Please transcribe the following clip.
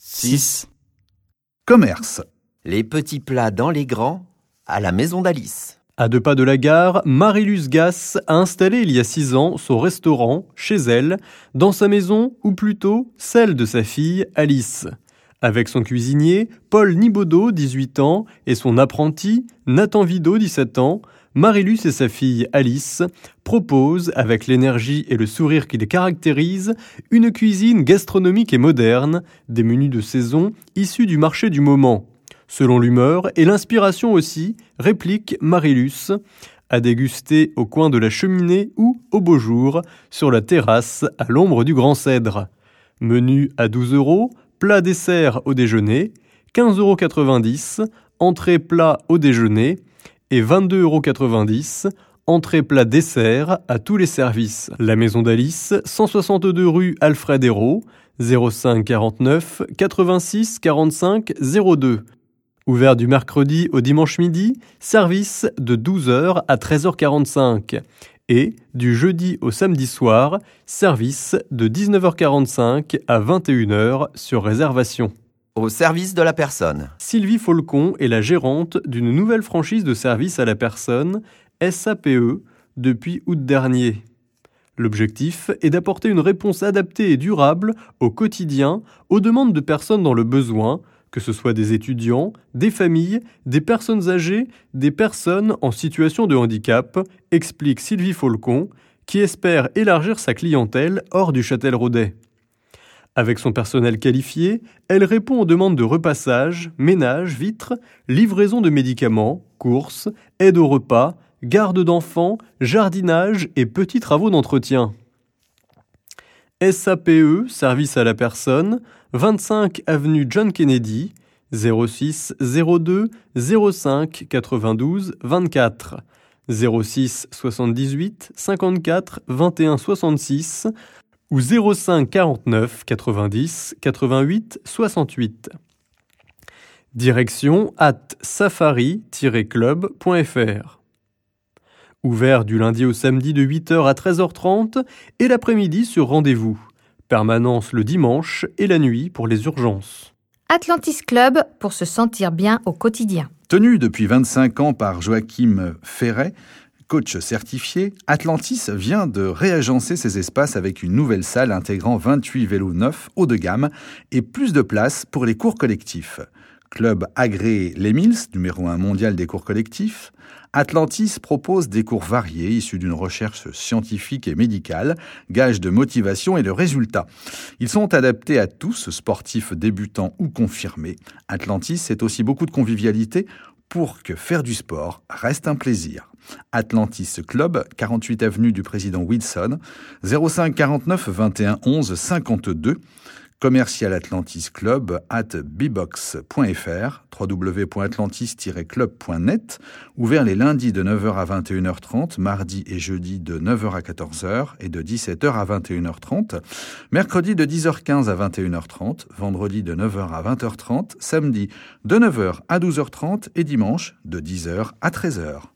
6. Commerce. Les petits plats dans les grands, à la maison d'Alice. À 2 pas de la gare, Marilus Gass a installé il y a 6 ans son restaurant chez elle, dans sa maison, ou plutôt celle de sa fille Alice. Avec son cuisinier, Paul Nibaudot, 18 ans, et son apprenti, Nathan Vidot, 17 ans, Marilus et sa fille Alice proposent, avec l'énergie et le sourire qui les caractérisent, une cuisine gastronomique et moderne, des menus de saison issus du marché du moment. Selon l'humeur et l'inspiration aussi, réplique Marilus, à déguster au coin de la cheminée ou, au beau jour, sur la terrasse à l'ombre du grand cèdre. Menu à 12 €, plat dessert au déjeuner, 15,90 €, entrée plat au déjeuner et 22,90 €, entrée plat dessert à tous les services. La maison d'Alice, 162 rue Alfred Hérault, 05 49 86 45 02. Ouvert du mercredi au dimanche midi, service de 12 h à 13h45. Et du jeudi au samedi soir, service de 19h45 à 21h sur réservation. Au service de la personne. Sylvie Folcon est la gérante d'une nouvelle franchise de service à la personne, SAPE, depuis août dernier. L'objectif est d'apporter une réponse adaptée et durable au quotidien aux demandes de personnes dans le besoin, que ce soit des étudiants, des familles, des personnes âgées, des personnes en situation de handicap, explique Sylvie Folcon, qui espère élargir sa clientèle hors du Châtelleraudais. Avec son personnel qualifié, elle répond aux demandes de repassage, ménage, vitres, livraison de médicaments, courses, aide au repas, garde d'enfants, jardinage et petits travaux d'entretien. SAPE, service à la personne, 25 avenue John Kennedy, 06 02 05 92 24, 06 78 54 21 66 ou 05 49 90 88 68. Direction @safari-club.fr. Ouvert du lundi au samedi de 8 h à 13h30 et l'après-midi sur rendez-vous. Permanence le dimanche et la nuit pour les urgences. Atlantis Club pour se sentir bien au quotidien. Tenu depuis 25 ans par Joachim Ferret, coach certifié, Atlantis vient de réagencer ses espaces avec une nouvelle salle intégrant 28 vélos neufs haut de gamme et plus de place pour les cours collectifs. Club agréé Les Mills, numéro 1 mondial des cours collectifs, Atlantis propose des cours variés issus d'une recherche scientifique et médicale, gage de motivation et de résultats. Ils sont adaptés à tous, sportifs débutants ou confirmés. Atlantis, c'est aussi beaucoup de convivialité pour que faire du sport reste un plaisir. Atlantis Club, 48 avenue du Président Wilson, 05 49 21 11 52, commercial Atlantis Club @bbox.fr, www.atlantis-club.net, ouvert les lundis de 9 h à 21 h 30, mardi et jeudi de 9 h à 14 h et de 17 h à 21 h 30, mercredi de 10 h 15 à 21 h 30, vendredi de 9 h à 20 h 30, samedi de 9 h à 12 h 30 et dimanche de 10 h à 13 h.